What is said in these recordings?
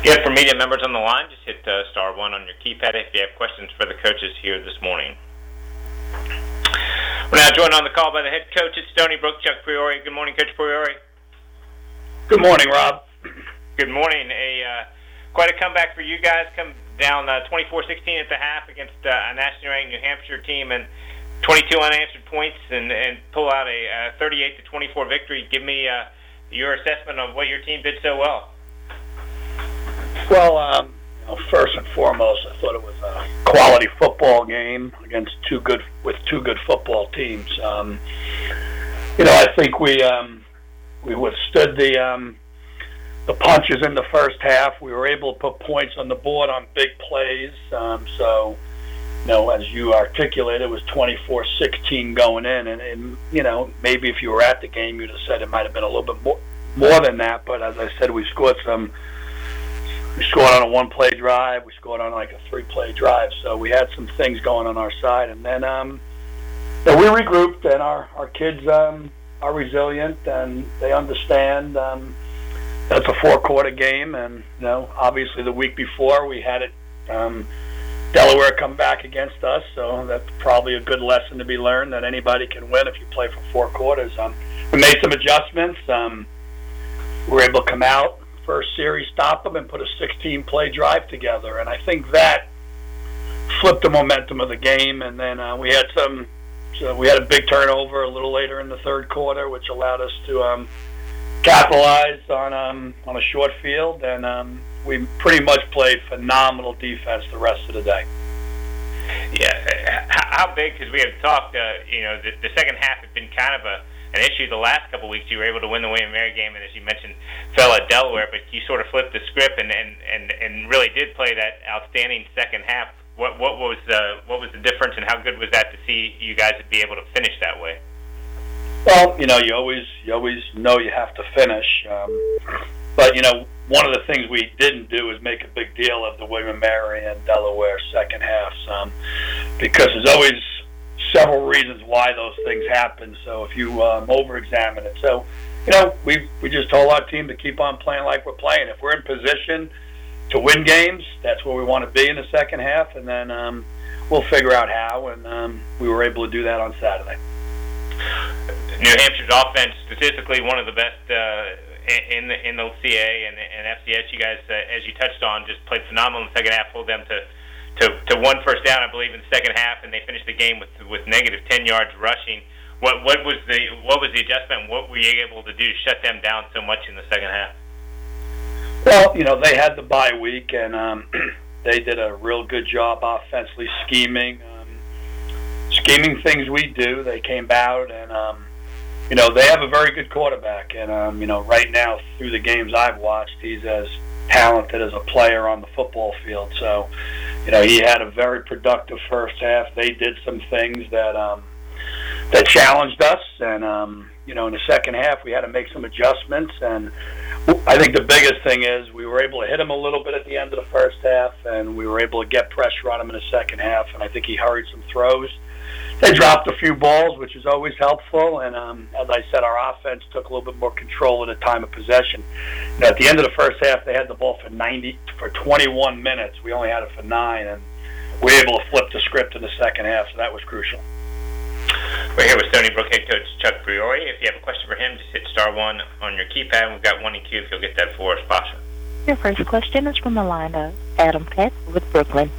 Yeah, for media members on the line, just hit star 1 on your keypad if you have questions for the coaches here this morning. We're now joined on the call by the head coach at Stony Brook, Chuck Priore. Good morning, Coach Priore. Good morning, Rob. Good morning. Quite a comeback for you guys. Come down 24-16 at the half against a nationally ranked New Hampshire team and 22 unanswered points and pull out a 38-24 victory. Give me your assessment of what your team did so well. Well, first and foremost, I thought it was a quality football game against two good football teams. I think we withstood the punches in the first half. We were able to put points on the board on big plays. As you articulated, it was 24-16 going in, and maybe if you were at the game, you'd have said it might have been a little bit more than that. But as I said, we scored on a one-play drive. We scored on like a three-play drive. So we had some things going on our side. And then we regrouped, and our kids are resilient, and they understand that's a four-quarter game. And, obviously the week before we had it Delaware come back against us. So that's probably a good lesson to be learned, that anybody can win if you play for four quarters. We made some adjustments. We were able to come out first series, stop them, and put a 16-play drive together, and I think that flipped the momentum of the game. And then we had a big turnover a little later in the third quarter, which allowed us to capitalize on a short field, and we pretty much played phenomenal defense the rest of the day. Yeah, how big? Because we had talked, the second half had been kind of an issue the last couple of weeks. You were able to win the William & Mary game, and as you mentioned, fell at Delaware, but you sort of flipped the script and really did play that outstanding second half. What was the difference, and how good was that to see you guys be able to finish that way? Well, you always know you have to finish, but one of the things we didn't do is make a big deal of the William & Mary and Delaware second halves, because there's always several reasons why those things happen. So if you over-examine it, we just told our team to keep on playing like we're playing. If we're in position to win games, that's where we want to be in the second half, and then we'll figure out how. And we were able to do that on Saturday. New Hampshire's offense, statistically one of the best in the CA and FCS. You guys, as you touched on, just played phenomenal in the second half. Pulled them to one first down, I believe, in the second half, and they finished the game with negative 10 yards rushing. What was the adjustment? What were you able to do to shut them down so much in the second half? Well, they had the bye week, and they did a real good job offensively scheming things we do. They came out, and they have a very good quarterback, and right now through the games I've watched, he's as talented as a player on the football field. So, he had a very productive first half. They did some things that challenged us, and in the second half we had to make some adjustments. And I think the biggest thing is we were able to hit him a little bit at the end of the first half, and we were able to get pressure on him in the second half. And I think he hurried some throws. They dropped a few balls, which is always helpful. And as I said, our offense took a little bit more control of the time of possession. At the end of the first half, they had the ball for 21 minutes. We only had it for 9, and we were able to flip the script in the second half, so that was crucial. We're here with Stony Brook head coach Chuck Priore. If you have a question for him, just hit star 1 on your keypad. We've got one in queue if you'll get that for us, Pasha. Your first question is from the line of Adam Peck with Brooklyn.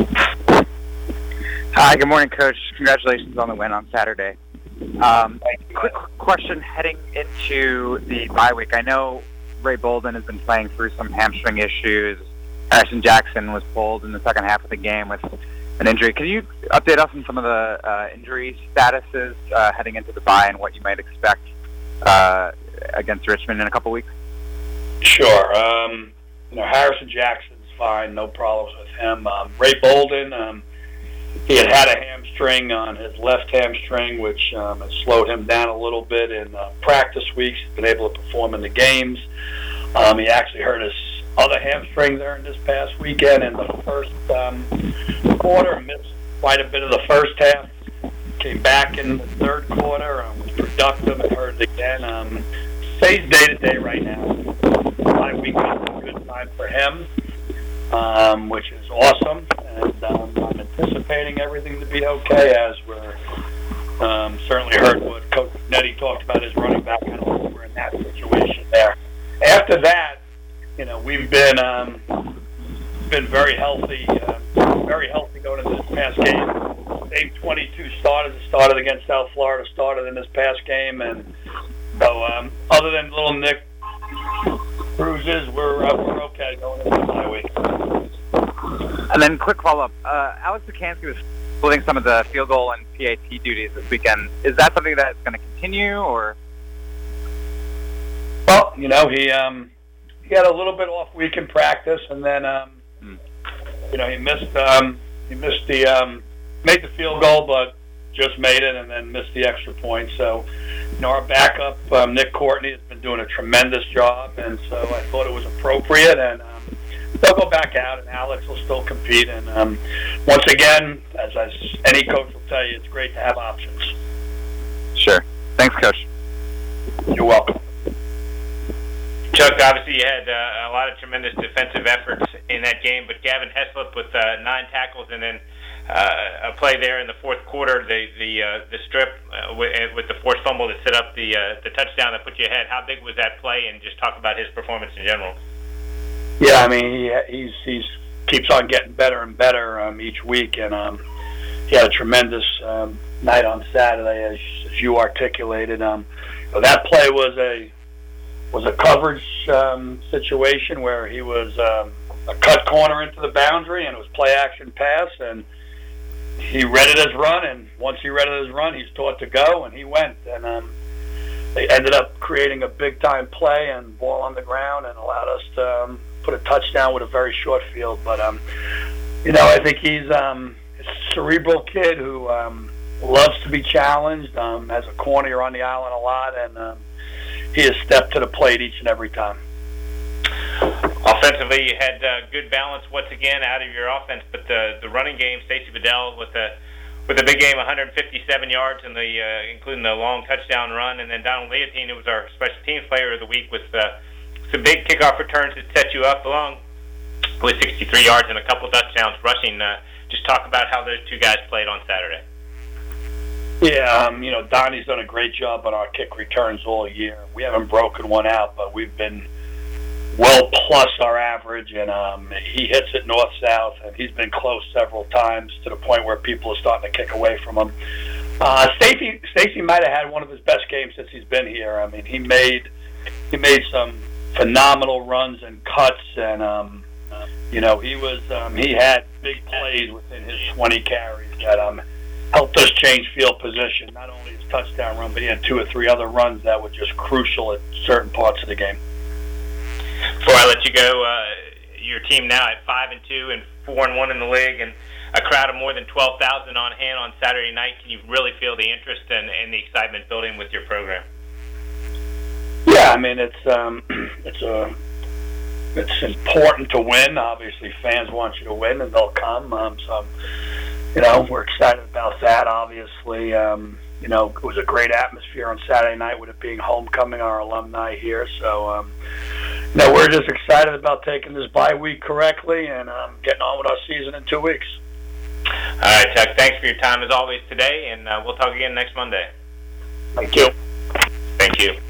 Hi, good morning, Coach. Congratulations on the win on Saturday. Quick question heading into the bye week. I know Ray Bolden has been playing through some hamstring issues. Harrison Jackson was pulled in the second half of the game with an injury. Could you update us on some of the injury statuses heading into the bye and what you might expect against Richmond in a couple weeks? Sure. Harrison Jackson's fine, no problems with him. Ray Bolden, he had a hamstring on his left hamstring, which has slowed him down a little bit in practice weeks. He's been able to perform in the games. He actually hurt his other hamstring there in this past weekend in the first quarter, missed quite a bit of the first half, came back in the third quarter, was productive and hurt it again. Stays day-to-day right now. My week is a good time for him. which is awesome. And I'm anticipating everything to be okay as we're certainly heard what Coach Nettie talked about his running back. I don't think we're in that situation there. After that, we've been very healthy going into this past game. Same 22 starters that started against South Florida started in this past game, and so other than little Nick bruises, we're okay going into the bye week. And then quick follow-up. Alex Sikansky was splitting some of the field goal and PAT duties this weekend. Is that something that's going to continue, or? Well, he had a little bit off week in practice, and then he missed made the field goal, but just made it, and then missed the extra point. So, our backup Nick Courtney has been doing a tremendous job, and so I thought it was appropriate, and they'll go back out, and Alex will still compete. And once again, as any coach will tell you, it's great to have options. Sure. Thanks, Coach. You're welcome. Chuck, obviously you had a lot of tremendous defensive efforts in that game, but Gavin Heslop with 9 tackles, and then a play there in the fourth quarter, the strip with the forced fumble to set up the touchdown that put you ahead. How big was that play, and just talk about his performance in general? Yeah, I mean, he's keeps on getting better and better each week, and he had a tremendous night on Saturday, as you articulated. That play was a coverage situation where he was a cut corner into the boundary, and it was play action pass, and he read it as run, and once he read it as run, he's taught to go, and he went, and they ended up creating a big time play and ball on the ground, and allowed us to put a touchdown with a very short field. But I think he's a cerebral kid who loves to be challenged. As a corner, you're on the island a lot, and he has stepped to the plate each and every time. Offensively, you had good balance once again out of your offense, but the running game, Stacey Bedell with a big game, 157 yards, and including the long touchdown run, and then Donald Leontine, who was our special teams player of the week, with some big kickoff returns that set you up, along with 63 yards and a couple touchdowns rushing. Just talk about how those two guys played on Saturday. Yeah, Donnie's done a great job on our kick returns all year. We haven't broken one out, but we've been well plus our average, and he hits it north-south, and he's been close several times to the point where people are starting to kick away from him. Stacey might have had one of his best games since he's been here. I mean, he made some phenomenal runs and cuts, and he had big plays within his 20 carries that helped us change field position. Not only his touchdown run, but he had 2 or 3 other runs that were just crucial at certain parts of the game. Before I let you go, your team now at 5-2 and 4-1 in the league, and a crowd of more than 12,000 on hand on Saturday night. Can you really feel the interest and the excitement building with your program? Yeah, I mean it's important to win. Obviously, fans want you to win, and they'll come. We're excited about that. Obviously, it was a great atmosphere on Saturday night with it being homecoming, our alumni here. So, we're just excited about taking this bye week correctly and getting on with our season in 2 weeks. All right, Chuck. Thanks for your time as always today, and we'll talk again next Monday. Thank you. Thank you.